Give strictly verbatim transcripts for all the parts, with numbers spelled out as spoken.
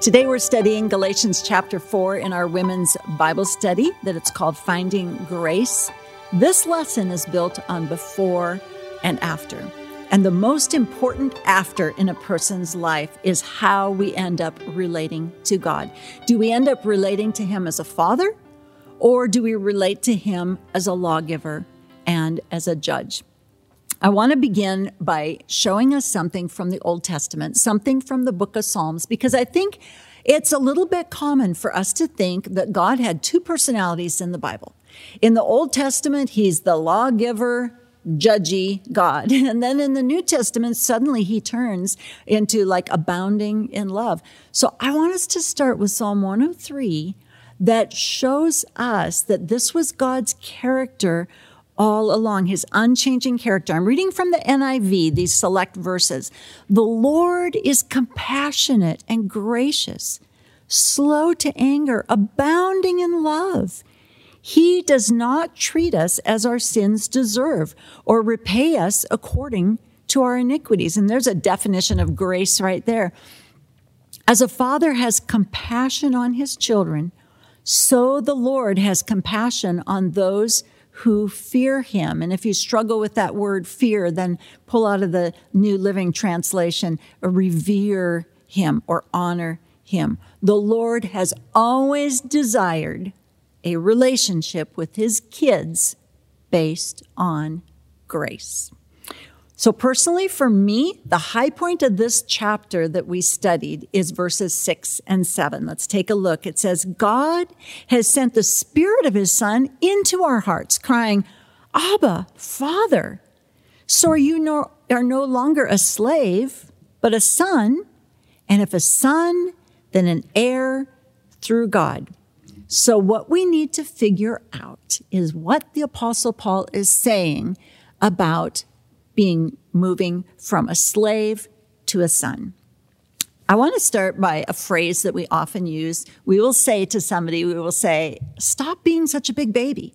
Today we're studying Galatians chapter four in our women's Bible study that it's called Finding Grace. This lesson is built on before and after. And the most important after in a person's life is how we end up relating to God. Do we end up relating to Him as a father, or do we relate to Him as a lawgiver and as a judge? I want to begin by showing us something from the Old Testament, something from the book of Psalms, because I think it's a little bit common for us to think that God had two personalities in the Bible. In the Old Testament, He's the lawgiver, judgy God. And then in the New Testament, suddenly He turns into like abounding in love. So I want us to start with Psalm one oh three that shows us that this was God's character all along, His unchanging character. I'm reading from the N I V, these select verses. The Lord is compassionate and gracious, slow to anger, abounding in love. He does not treat us as our sins deserve or repay us according to our iniquities. And there's a definition of grace right there. As a father has compassion on his children, so the Lord has compassion on those who fear Him. And if you struggle with that word fear, then pull out of the New Living Translation, revere Him or honor Him. The Lord has always desired a relationship with His kids based on grace. So personally, for me, the high point of this chapter that we studied is verses six and seven. Let's take a look. It says, God has sent the Spirit of His Son into our hearts, crying, Abba, Father. So are you no, are no longer a slave, but a son, and if a son, then an heir through God. So what we need to figure out is what the Apostle Paul is saying about being moving from a slave to a son. I want to start by a phrase that we often use. We will say to somebody, we will say, stop being such a big baby.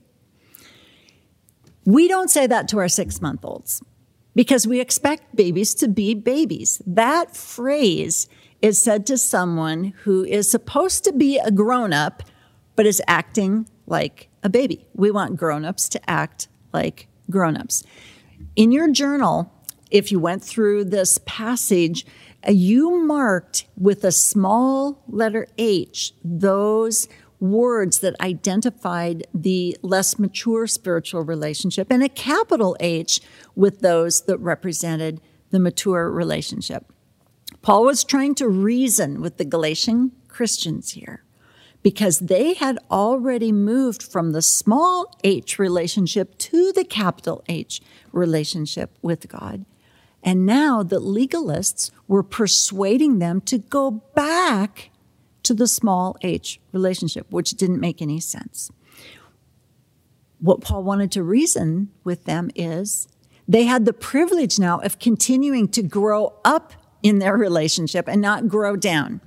We don't say that to our six-month-olds because we expect babies to be babies. That phrase is said to someone who is supposed to be a grown-up but is acting like a baby. We want grown-ups to act like grown-ups. In your journal, if you went through this passage, you marked with a small letter H those words that identified the less mature spiritual relationship, and a capital H with those that represented the mature relationship. Paul was trying to reason with the Galatian Christians here, because they had already moved from the small h relationship to the capital H relationship with God. And now the legalists were persuading them to go back to the small h relationship, which didn't make any sense. What Paul wanted to reason with them is they had the privilege now of continuing to grow up in their relationship and not grow down.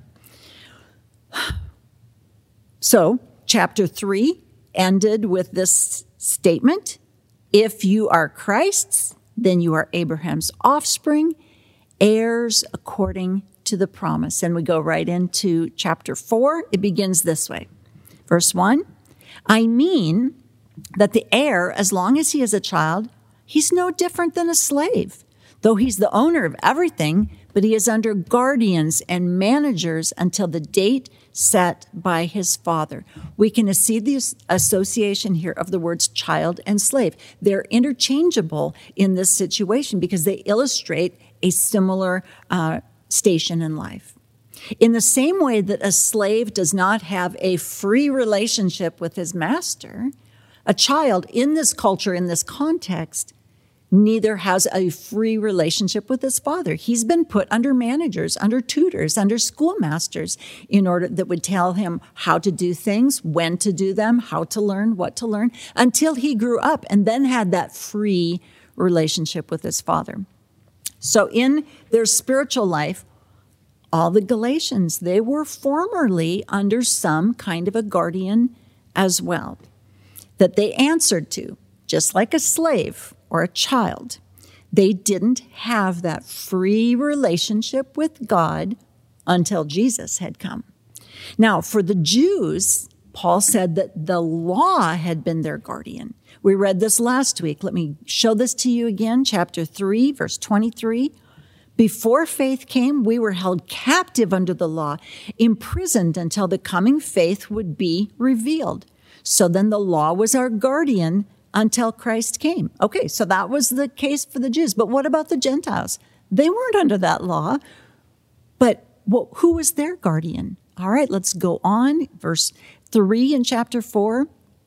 So, chapter three ended with this statement, if you are Christ's, then you are Abraham's offspring, heirs according to the promise. And we go right into chapter four. It begins this way. Verse one, I mean that the heir, as long as he is a child, he's no different than a slave, though he's the owner of everything, but he is under guardians and managers until the date set by his father. We can see the association here of the words child and slave. They're interchangeable in this situation because they illustrate a similar uh, station in life. In the same way that a slave does not have a free relationship with his master, a child in this culture, in this context, neither has a free relationship with his father. He's been put under managers, under tutors, under schoolmasters in order that would tell him how to do things, when to do them, how to learn, what to learn, until he grew up and then had that free relationship with his father. So in their spiritual life, all the Galatians, they were formerly under some kind of a guardian as well, that they answered to, just like a slave or a child. They didn't have that free relationship with God until Jesus had come. Now, for the Jews, Paul said that the law had been their guardian. We read this last week. Let me show this to you again. Chapter three, verse twenty-three. Before faith came, we were held captive under the law, imprisoned until the coming faith would be revealed. So then the law was our guardian until Christ came. Okay, so that was the case for the Jews. But what about the Gentiles? They weren't under that law. But well, who was their guardian? All right, let's go on. Verse three in chapter four.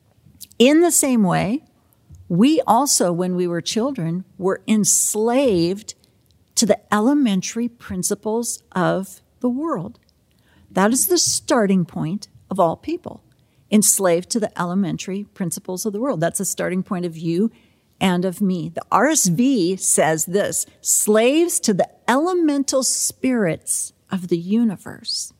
In the same way, we also, when we were children, were enslaved to the elementary principles of the world. That is the starting point of all people. Enslaved to the elementary principles of the world. That's the starting point of you and of me. The R S V says this: slaves to the elemental spirits of the universe.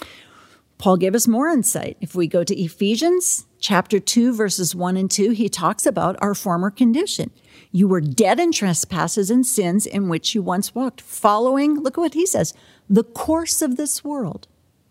Paul gave us more insight. If we go to Ephesians chapter two, verses one and two, he talks about our former condition. You were dead in trespasses and sins in which you once walked, following, look at what he says, the course of this world,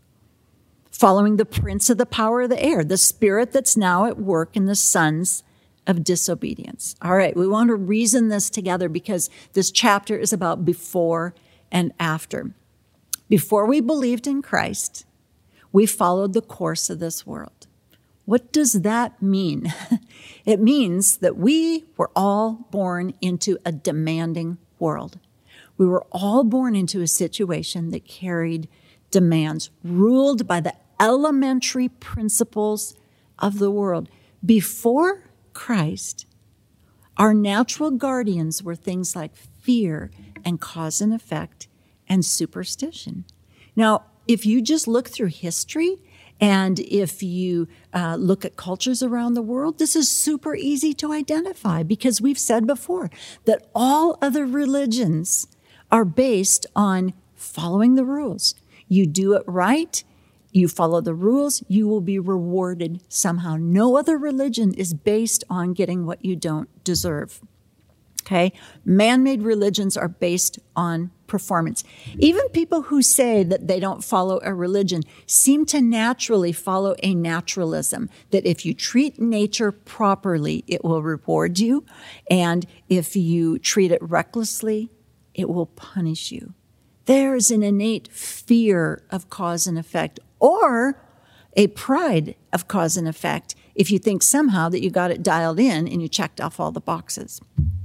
following the prince of the power of the air, the spirit that's now at work in the sons of disobedience. All right, we want to reason this together because this chapter is about before and after. Before we believed in Christ, we followed the course of this world. What does that mean? It means that we were all born into a demanding world. We were all born into a situation that carried demands, ruled by the elementary principles of the world. Before Christ, our natural guardians were things like fear and cause and effect and superstition. Now, if you just look through history and if you uh, look at cultures around the world, this is super easy to identify because we've said before that all other religions are based on following the rules. You do it right, you follow the rules, you will be rewarded somehow. No other religion is based on getting what you don't deserve. Okay? Man-made religions are based on performance. Even people who say that they don't follow a religion seem to naturally follow a naturalism, that if you treat nature properly, it will reward you, and if you treat it recklessly, it will punish you. There's an innate fear of cause and effect, or a pride of cause and effect if you think somehow that you got it dialed in and you checked off all the boxes.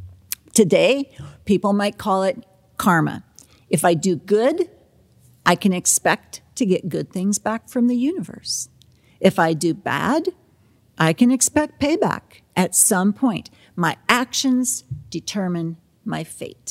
Today, people might call it karma. If I do good, I can expect to get good things back from the universe. If I do bad, I can expect payback at some point. My actions determine my fate.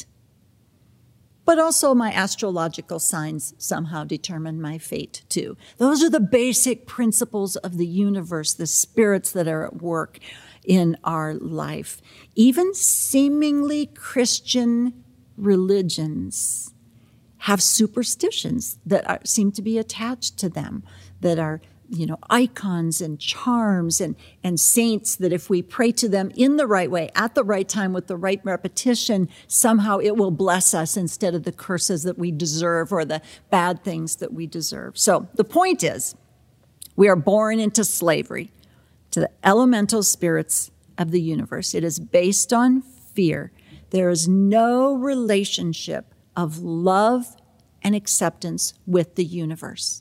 But also my astrological signs somehow determine my fate too. Those are the basic principles of the universe, the spirits that are at work in our life. Even seemingly Christian religions have superstitions that are, seem to be attached to them, that are, you know, icons and charms and, and saints that if we pray to them in the right way, at the right time, with the right repetition, somehow it will bless us instead of the curses that we deserve or the bad things that we deserve. So the point is, we are born into slavery to the elemental spirits of the universe. It is based on fear. There is no relationship of love and acceptance with the universe.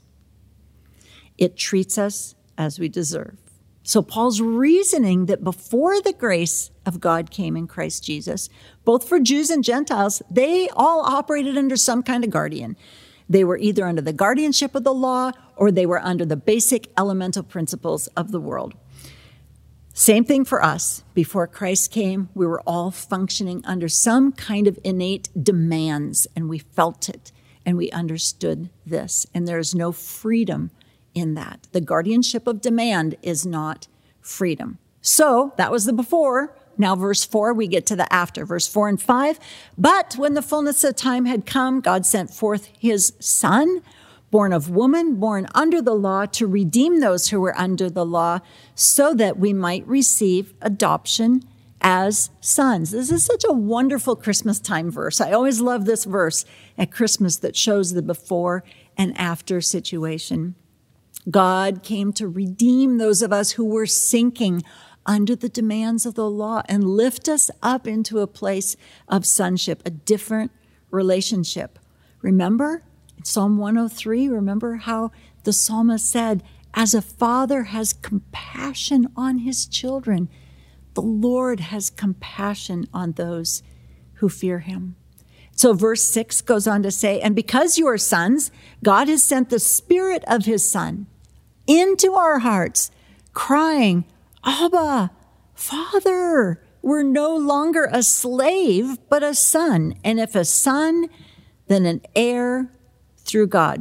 It treats us as we deserve. So Paul's reasoning that before the grace of God came in Christ Jesus, both for Jews and Gentiles, they all operated under some kind of guardian. They were either under the guardianship of the law or they were under the basic elemental principles of the world. Same thing for us. Before Christ came, we were all functioning under some kind of innate demands, and we felt it, and we understood this. And there is no freedom in that. The guardianship of demand is not freedom. So that was the before. Now verse four, we get to the after. Verse four and five. But when the fullness of time had come, God sent forth his son, born of woman, born under the law, to redeem those who were under the law, so that we might receive adoption as sons. This is such a wonderful Christmas time verse. I always love this verse at Christmas that shows the before and after situation. God came to redeem those of us who were sinking under the demands of the law and lift us up into a place of sonship, a different relationship. Remember in Psalm one oh three, remember how the psalmist said, as a father has compassion on his children, the Lord has compassion on those who fear him. So verse six goes on to say, and because you are sons, God has sent the Spirit of his Son into our hearts, crying, Abba, Father. We're no longer a slave, but a son. And if a son, then an heir through God.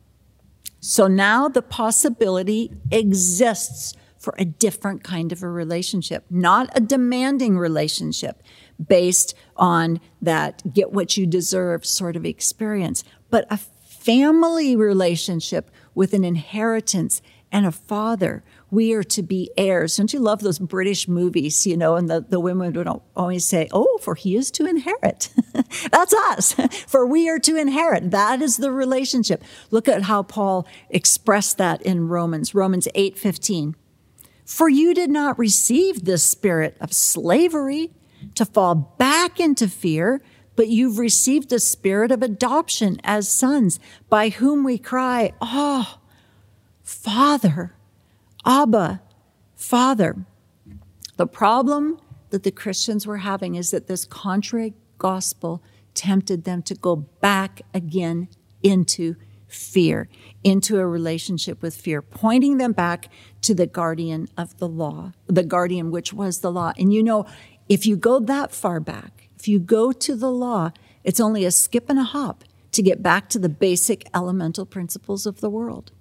So now the possibility exists for a different kind of a relationship, not a demanding relationship based on that get what you deserve sort of experience, but a family relationship with an inheritance and a father. We are to be heirs. Don't you love those British movies, you know, and the, the women would always say, oh, for he is to inherit. That's us. For we are to inherit. That is the relationship. Look at how Paul expressed that in Romans, Romans eight fifteen. For you did not receive this spirit of slavery to fall back into fear, but you've received the spirit of adoption as sons, by whom we cry, oh, Father, Abba, Father. The problem that the Christians were having is that this contrary gospel tempted them to go back again into fear, into a relationship with fear, pointing them back to the guardian of the law, the guardian which was the law. And you know, if you go that far back, if you go to the law, it's only a skip and a hop to get back to the basic elemental principles of the world.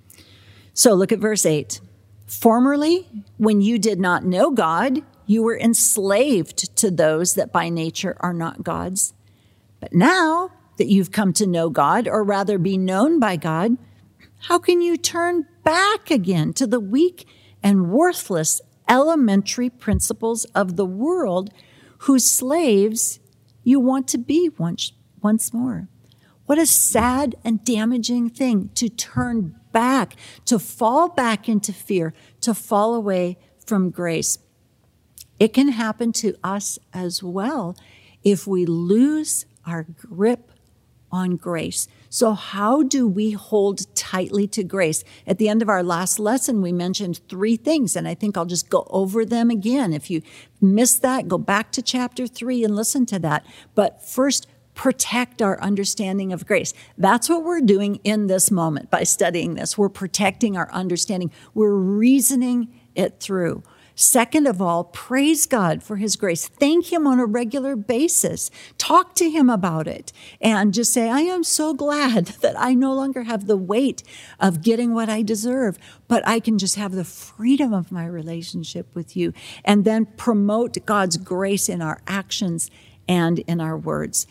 So look at verse eight. Formerly, when you did not know God, you were enslaved to those that by nature are not God's. But now that you've come to know God, or rather be known by God, how can you turn back again to the weak and worthless elementary principles of the world whose slaves you want to be once, once more? What a sad and damaging thing to turn back, to fall back into fear, to fall away from grace. It can happen to us as well if we lose our grip on grace. So how do we hold tightly to grace? At the end of our last lesson, we mentioned three things, and I think I'll just go over them again. If you missed that, go back to chapter three and listen to that. But first, protect our understanding of grace. That's what we're doing in this moment by studying this. We're protecting our understanding. We're reasoning it through. Second of all, praise God for his grace. Thank him on a regular basis. Talk to him about it and just say, I am so glad that I no longer have the weight of getting what I deserve, but I can just have the freedom of my relationship with you. And then promote God's grace in our actions and in our words.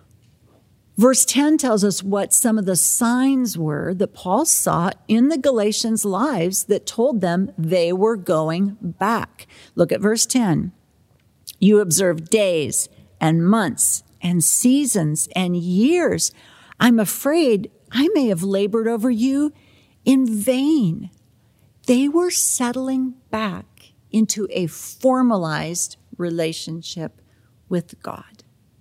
Verse ten tells us what some of the signs were that Paul saw in the Galatians' lives that told them they were going back. Look at verse ten. You observe days and months and seasons and years. I'm afraid I may have labored over you in vain. They were settling back into a formalized relationship with God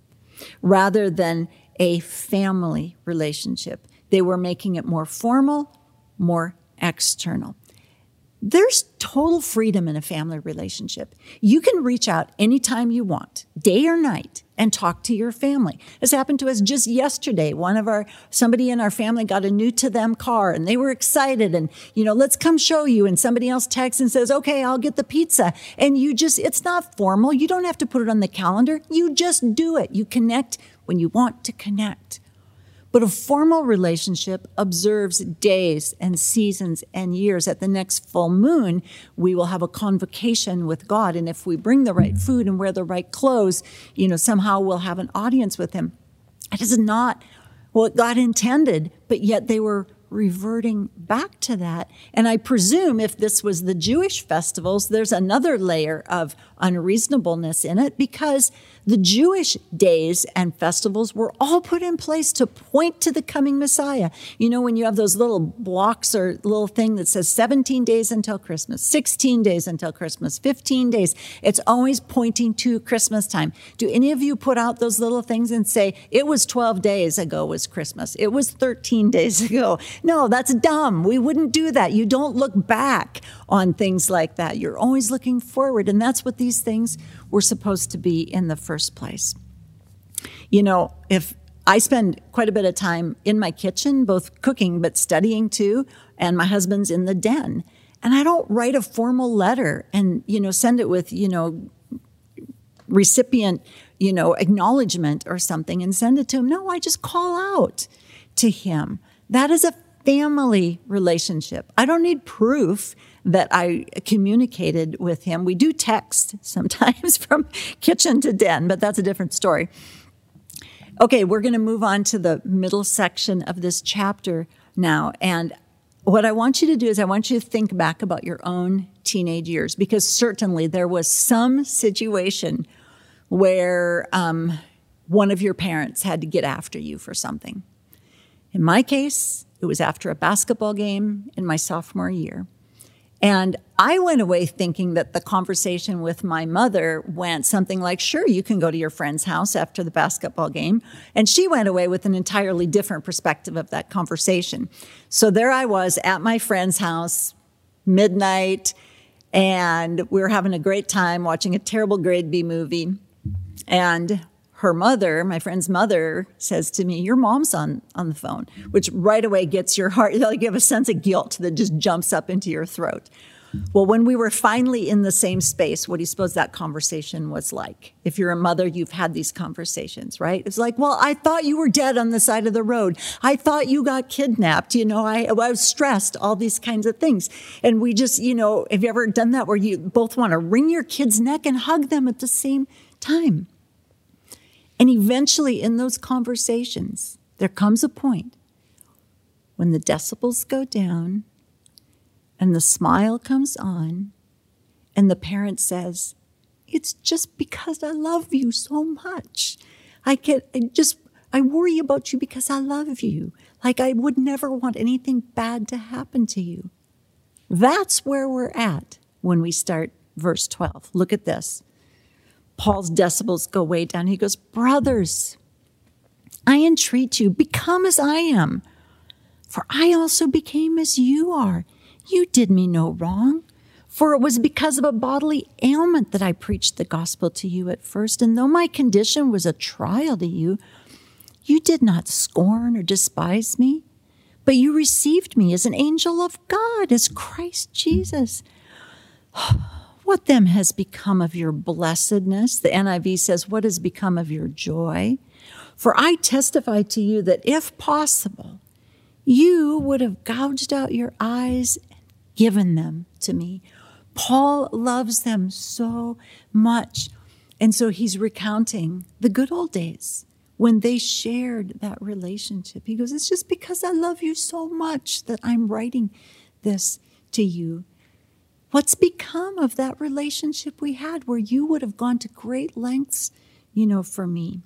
rather than a family relationship. They were making it more formal, more external. There's total freedom in a family relationship. You can reach out anytime you want, day or night, and talk to your family. This happened to us just yesterday. One of our, somebody in our family got a new to them car and they were excited and, you know, let's come show you. And somebody else texts and says, okay, I'll get the pizza. And you just, it's not formal. You don't have to put it on the calendar. You just do it. You connect when you want to connect. But a formal relationship observes days and seasons and years. At the next full moon, we will have a convocation with God. And if we bring the right food and wear the right clothes, you know, somehow we'll have an audience with him. It is not what God intended, but yet they were reverting back to that. And I presume if this was the Jewish festivals, there's another layer of unreasonableness in it, because the Jewish days and festivals were all put in place to point to the coming Messiah. You know, when you have those little blocks or little thing that says seventeen days until Christmas, sixteen days until Christmas, fifteen days, it's always pointing to Christmas time. Do any of you put out those little things and say, it was twelve days ago was Christmas, it was thirteen days ago? No, that's dumb. We wouldn't do that. You don't look back on things like that. You're always looking forward. And that's what these things were supposed to be in the first place. You know, if I spend quite a bit of time in my kitchen, both cooking but studying too, and my husband's in the den. And I don't write a formal letter and, you know, send it with, you know, recipient, you know, acknowledgement or something and send it to him. No, I just call out to him. That is a family relationship. I don't need proof that I communicated with him. We do text sometimes from kitchen to den, but that's a different story. Okay, we're going to move on to the middle section of this chapter now. And what I want you to do is I want you to think back about your own teenage years, because certainly there was some situation where um, one of your parents had to get after you for something. In my case, it was after a basketball game in my sophomore year. And I went away thinking that the conversation with my mother went something like, sure, you can go to your friend's house after the basketball game. And she went away with an entirely different perspective of that conversation. So there I was at my friend's house, midnight, and we were having a great time watching a terrible grade B movie. And her mother, my friend's mother, says to me, your mom's on, on the phone, which right away gets your heart, like you have a sense of guilt that just jumps up into your throat. Well, when we were finally in the same space, what do you suppose that conversation was like? If you're a mother, you've had these conversations, right? It's like, well, I thought you were dead on the side of the road. I thought you got kidnapped. You know, I, I was stressed, all these kinds of things. And we just, you know, have you ever done that where you both want to wring your kid's neck and hug them at the same time? And eventually in those conversations, there comes a point when the decibels go down and the smile comes on and the parent says, it's just because I love you so much. I get, I just, I worry about you because I love you. Like I would never want anything bad to happen to you. That's where we're at when we start verse twelve. Look at this. Paul's decibels go way down. He goes, brothers, I entreat you, become as I am, for I also became as you are. You did me no wrong, for it was because of a bodily ailment that I preached the gospel to you at first. And though my condition was a trial to you, you did not scorn or despise me, but you received me as an angel of God, as Christ Jesus. What then has become of your blessedness? The N I V says, what has become of your joy? For I testify to you that if possible, you would have gouged out your eyes and given them to me. Paul loves them so much. And so he's recounting the good old days when they shared that relationship. He goes, it's just because I love you so much that I'm writing this to you. What's become of that relationship we had where you would have gone to great lengths, you know, for me?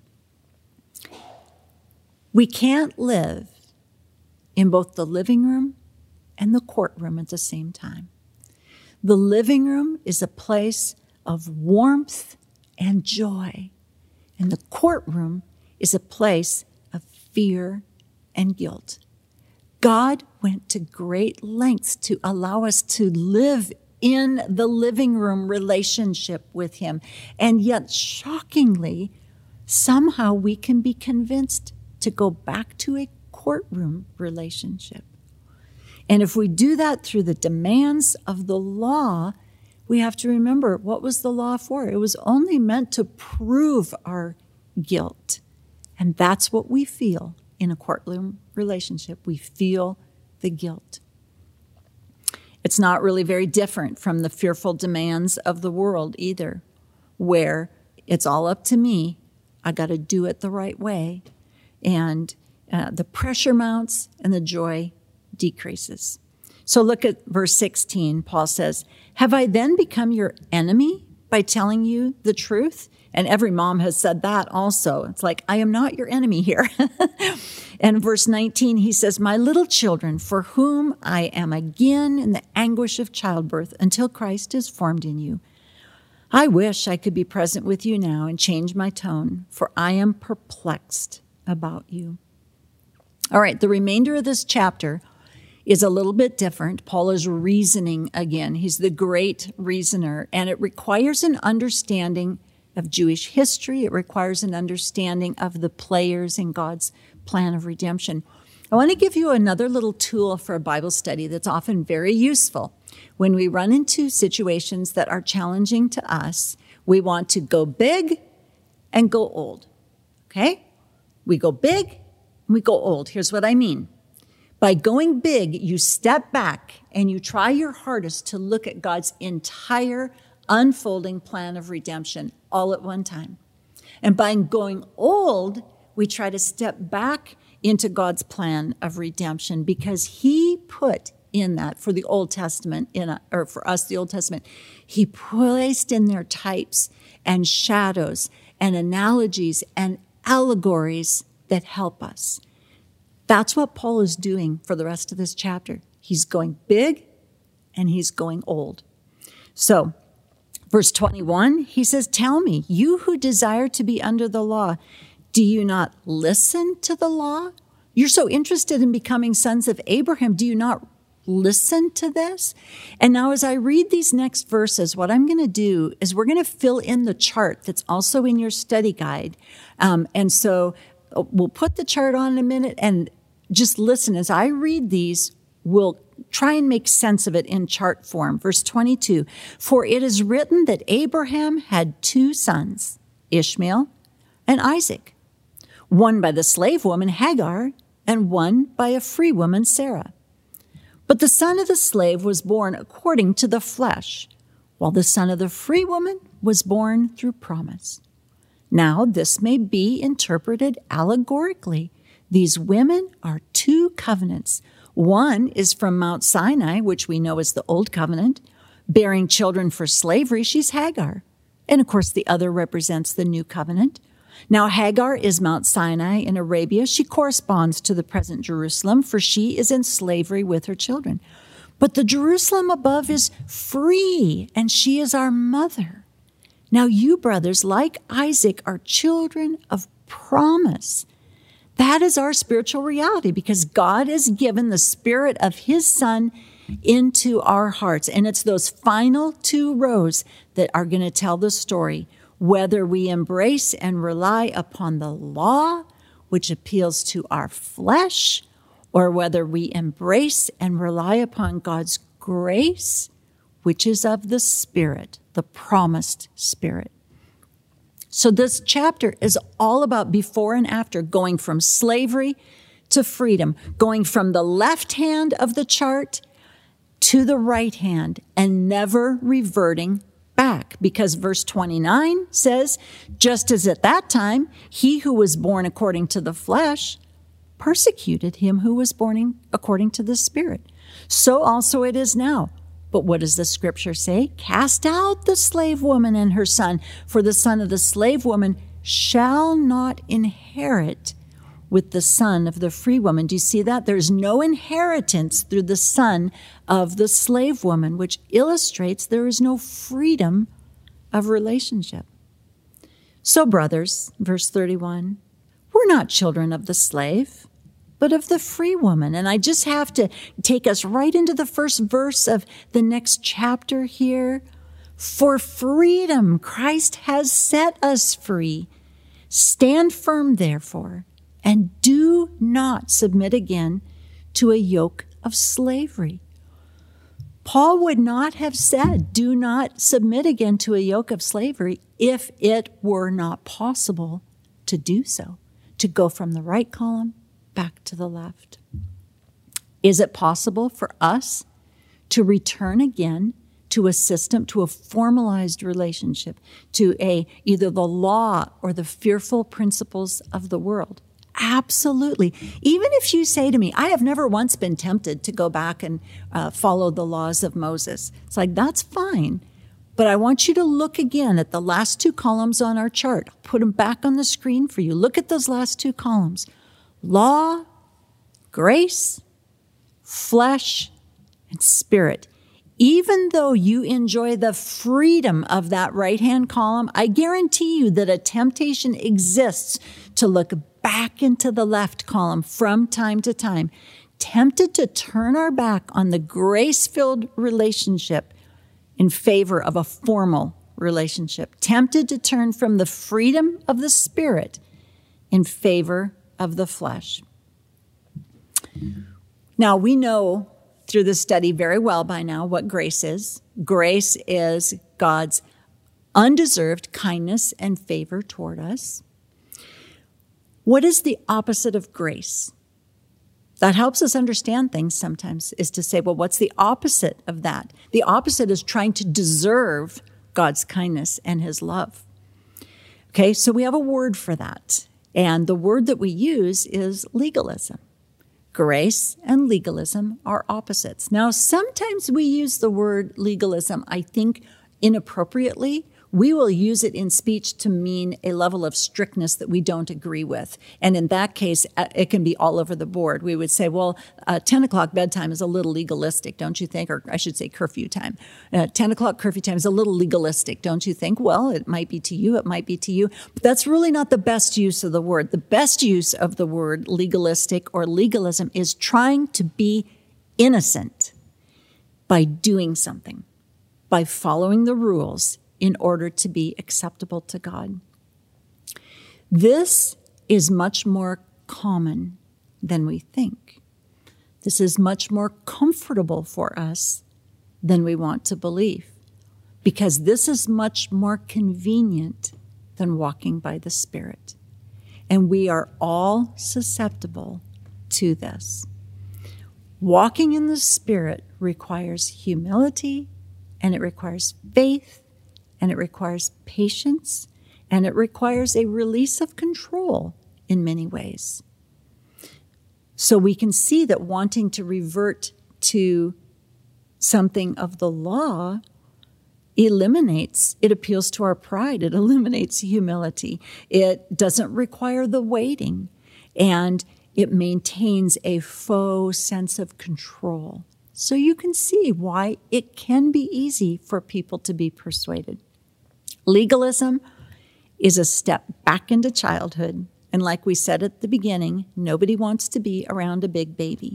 We can't live in both the living room and the courtroom at the same time. The living room is a place of warmth and joy, and the courtroom is a place of fear and guilt. God went to great lengths to allow us to live in the living room relationship with him. And yet, shockingly, somehow we can be convinced to go back to a courtroom relationship. And if we do that through the demands of the law, we have to remember, what was the law for? It was only meant to prove our guilt. And that's what we feel in a courtroom relationship. We feel the guilt. It's not really very different from the fearful demands of the world either, where it's all up to me. I got to do it the right way. And uh, the pressure mounts and the joy decreases. So look at verse sixteen. Paul says, have I then become your enemy by telling you the truth? And every mom has said that also. It's like, I am not your enemy here. And verse nineteen, he says, my little children, for whom I am again in the anguish of childbirth until Christ is formed in you. I wish I could be present with you now and change my tone, for I am perplexed about you. All right, the remainder of this chapter is a little bit different. Paul is reasoning again. He's the great reasoner, and it requires an understanding of Jewish history. It requires an understanding of the players in God's plan of redemption. I want to give you another little tool for a Bible study that's often very useful. When we run into situations that are challenging to us, we want to go big and go old. Okay? We go big and we go old. Here's what I mean. By going big, you step back and you try your hardest to look at God's entire unfolding plan of redemption all at one time. And by going old, we try to step back into God's plan of redemption because he put in that for the Old Testament, in a, or for us, the Old Testament, he placed in there types and shadows and analogies and allegories that help us. That's what Paul is doing for the rest of this chapter. He's going big and he's going old. So, verse twenty-one, he says, tell me, you who desire to be under the law, do you not listen to the law? You're so interested in becoming sons of Abraham. Do you not listen to this? And now as I read these next verses, what I'm going to do is we're going to fill in the chart that's also in your study guide. Um, and so we'll put the chart on in a minute and just listen. As I read these, we'll try and make sense of it in chart form. Verse twenty-two, for it is written that Abraham had two sons, Ishmael and Isaac, one by the slave woman Hagar and one by a free woman Sarah. But the son of the slave was born according to the flesh, while the son of the free woman was born through promise. Now this may be interpreted allegorically. These women are two covenants. One is from Mount Sinai, which we know is the Old Covenant, bearing children for slavery. She's Hagar. And of course, the other represents the New Covenant. Now, Hagar is Mount Sinai in Arabia. She corresponds to the present Jerusalem, for she is in slavery with her children. But the Jerusalem above is free, and she is our mother. Now, you brothers, like Isaac, are children of promise. That is our spiritual reality because God has given the spirit of his son into our hearts. And it's those final two rows that are going to tell the story, whether we embrace and rely upon the law, which appeals to our flesh, or whether we embrace and rely upon God's grace, which is of the Spirit, the promised Spirit. So this chapter is all about before and after, going from slavery to freedom, going from the left hand of the chart to the right hand, and never reverting back. Because verse twenty-nine says, just as at that time, he who was born according to the flesh persecuted him who was born according to the Spirit. So also it is now. But what does the scripture say? Cast out the slave woman and her son, for the son of the slave woman shall not inherit with the son of the free woman. Do you see that? There's no inheritance through the son of the slave woman, which illustrates there is no freedom of relationship. So, brothers, verse thirty-one, we're not children of the slave, but of the free woman. And I just have to take us right into the first verse of the next chapter here. For freedom, Christ has set us free. Stand firm, therefore, and do not submit again to a yoke of slavery. Paul would not have said, do not submit again to a yoke of slavery if it were not possible to do so, to go from the right column back to the left. Is it possible for us to return again to a system, to a formalized relationship, to a either the law or the fearful principles of the world? Absolutely. Even if you say to me, I have never once been tempted to go back and uh, follow the laws of Moses. It's like, that's fine. But I want you to look again at the last two columns on our chart. I'll put them back on the screen for you. Look at those last two columns. Law, grace, flesh, and spirit. Even though you enjoy the freedom of that right-hand column, I guarantee you that a temptation exists to look back into the left column from time to time, tempted to turn our back on the grace-filled relationship in favor of a formal relationship, tempted to turn from the freedom of the spirit in favor of the flesh. Now, we know through the study very well by now what grace is. Grace is God's undeserved kindness and favor toward us. What is the opposite of grace? That helps us understand things sometimes, is to say, well, what's the opposite of that? The opposite is trying to deserve God's kindness and his love. Okay, so we have a word for that. And the word that we use is legalism. Grace and legalism are opposites. Now, sometimes we use the word legalism, I think, inappropriately. We will use it in speech to mean a level of strictness that we don't agree with. And in that case, it can be all over the board. We would say, well, uh, ten o'clock bedtime is a little legalistic, don't you think? Or I should say curfew time. Uh, ten o'clock curfew time is a little legalistic, don't you think? Well, it might be to you, it might be to you. But that's really not the best use of the word. The best use of the word legalistic or legalism is trying to be innocent by doing something, by following the rules, in order to be acceptable to God. This is much more common than we think. This is much more comfortable for us than we want to believe, because this is much more convenient than walking by the Spirit. And we are all susceptible to this. Walking in the Spirit requires humility, and it requires faith, and it requires patience, and it requires a release of control in many ways. So we can see that wanting to revert to something of the law eliminates, it appeals to our pride, it eliminates humility. It doesn't require the waiting, and it maintains a faux sense of control. So you can see why it can be easy for people to be persuaded. Legalism is a step back into childhood. And like we said at the beginning, nobody wants to be around a big baby.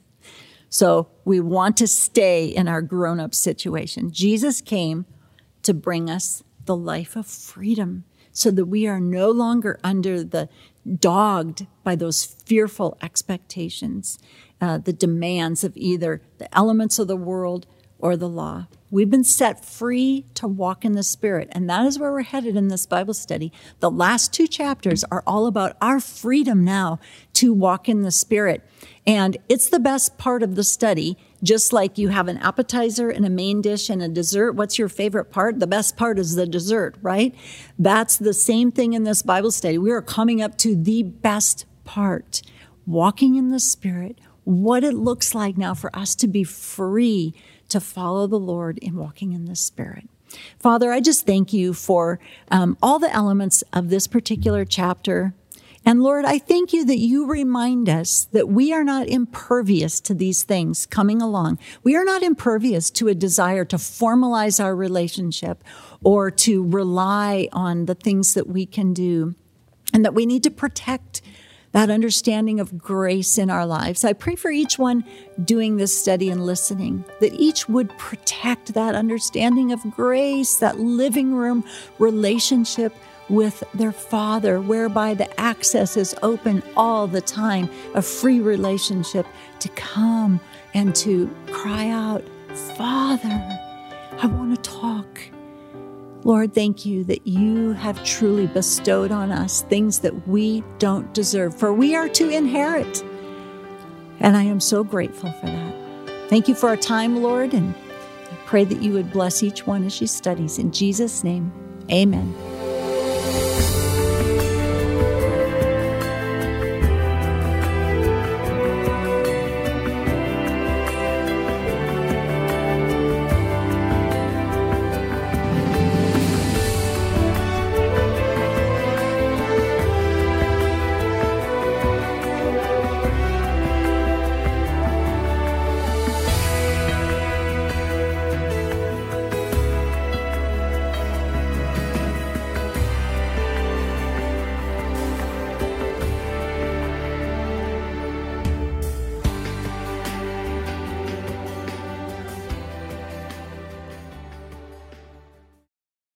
So we want to stay in our grown-up situation. Jesus came to bring us the life of freedom so that we are no longer under the dogged by those fearful expectations, uh, the demands of either the elements of the world or the law. We've been set free to walk in the Spirit, and that is where we're headed in this Bible study. The last two chapters are all about our freedom now to walk in the Spirit. And it's the best part of the study. Just like you have an appetizer and a main dish and a dessert, what's your favorite part? The best part is the dessert, right? That's the same thing in this Bible study. We are coming up to the best part, walking in the Spirit, what it looks like now for us to be free to follow the Lord in walking in the Spirit. Father, I just thank you for um, all the elements of this particular chapter. And Lord, I thank you that you remind us that we are not impervious to these things coming along. We are not impervious to a desire to formalize our relationship or to rely on the things that we can do, and that we need to protect that understanding of grace in our lives. I pray for each one doing this study and listening, that each would protect that understanding of grace, that living room relationship with their Father, whereby the access is open all the time, a free relationship to come and to cry out, Father, I want to talk. Lord, thank you that you have truly bestowed on us things that we don't deserve, for we are to inherit. And I am so grateful for that. Thank you for our time, Lord, and I pray that you would bless each one as she studies. In Jesus' name, amen.